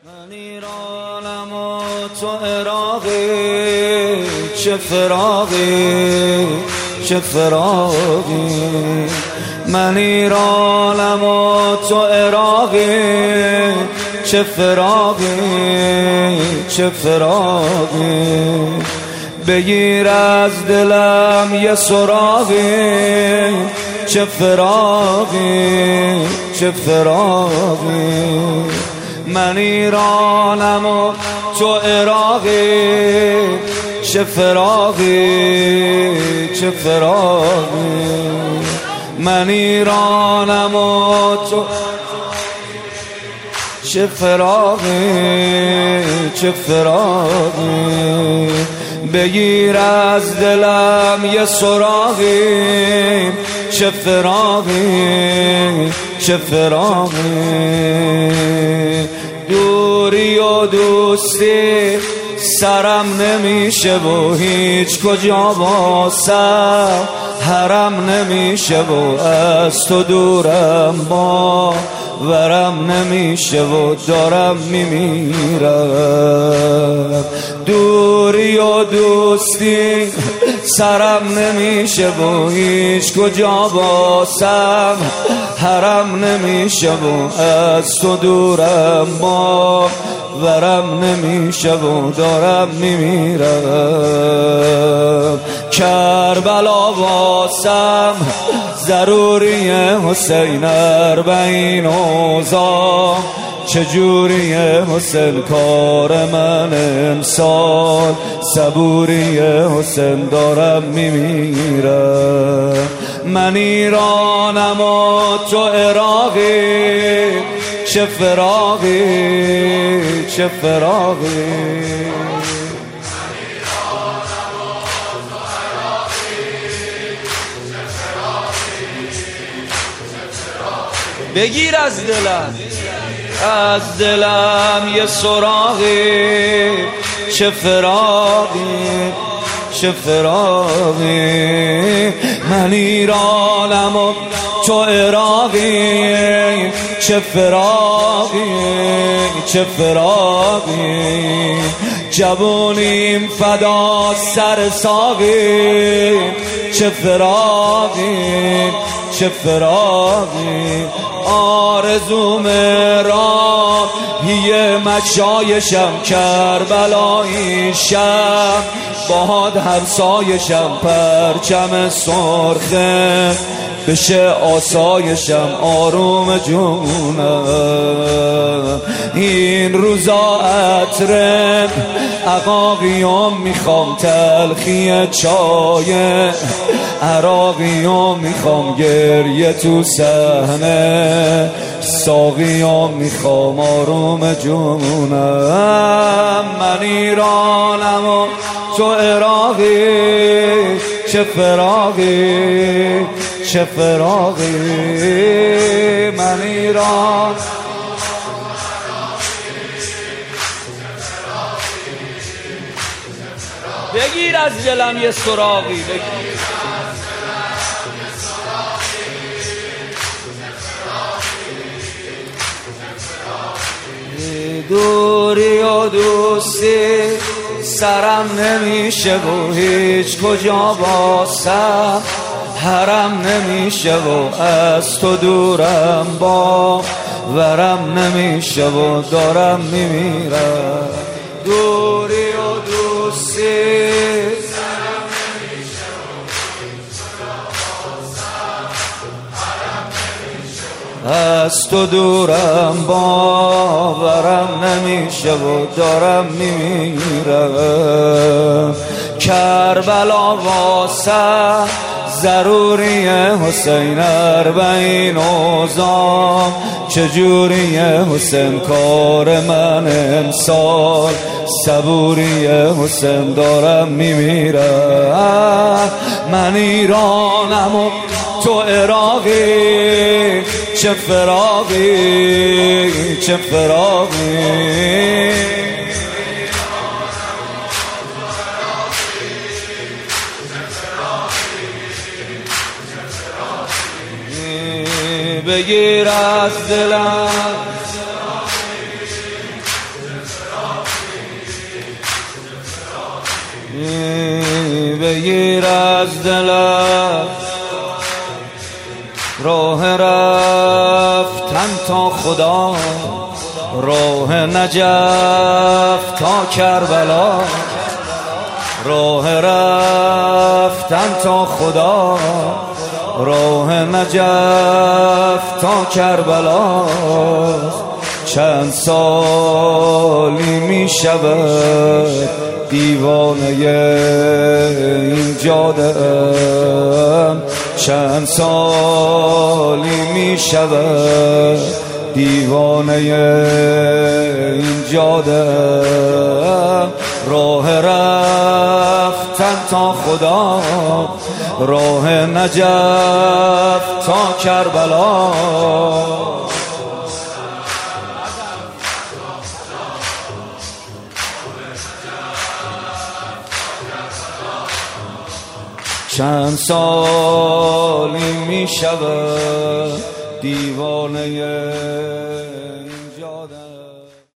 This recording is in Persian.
من ایرانم و تو عراقی، چه فراقی چه فراقی. من ایرانم و تو عراقی، چه فراقی چه فراقی. بگیر از دلم یه سراغی، چه فراقی چه فراقی. من ایرانم و تو عراقی، چه فراقی چه فراقی. من ایرانم و تو چه فراقی چه فراقی. بگیر از دلم یه سراغی، چه فراقی چه فراقی. دوری و دوستی سرم نمیشه و هیچ کجا واسم حرم نمیشه و از تو دورم باورم نمیشه و دارم میمیرم. دوری و دوستی سرم نمیشه و هیچ کجا واسم حرم نمیشه و از تو دورم باورم نمیشه و دارم میمیرم. کربلا واسم ضروریه حسین، اربعین اوضاع چجوریه حسین، کار من امسال صبوریه حسین، دارم میمیرم. من ایرانم و تو عراقی، چه فراقی چه فراقی. بگیر از دلم یه سراغی، چه فراقی چه فراقی. من ایرانم و تو عراقی، چه فراقی چه فراقی. جوونیم فدا سر ساقی، چه فراقی چه فراقی. آرزوم راهی مشایشم، کربلاییشم باد همسایشم، پرچم سرخه بشه آسایشم، آروم جونم. این روزا عطر عقاقیام میخوام، تلخی چای عراقیام میخوام، گریه تو صحنه ساقیام میخوام، آروم جونم. من ایرانم و تو عراقی، چه فراقی چه فراقی. من ایران بگیر از دلم یه سراغی، دوری و دوستی سرم نمیشه و هیچ کجا واسم حرم نمیشه و از تو دورم باورم نمیشه و دارم میمیرم. دوری و دوستی سرم نمیشه و هیچ کجا واسم حرم نمیشه و از تو دورم باورم نمیشه و دارم میمیرم. کربلا واسم ضروریه حسین، اربعین اوضاع چجوریه حسین، کار من امسال صبوریه حسین، دارم میمیرم. من ایرانم و تو عراقی، چه فراقی چه فراقی. بگیر از دلم بگیر از دلم راه رفتن تا خدا، راه نجف تا کربلا، راه رفتن تا خدا، راه نجف تا کربلا. چند سالی می شود دیوانه این جاده ام، چند سالی می شود دیوانه این جاده ام. راه رفتن تا خدا، راه نجف تا کربلا. چند سالی می شود دیوانه این جاده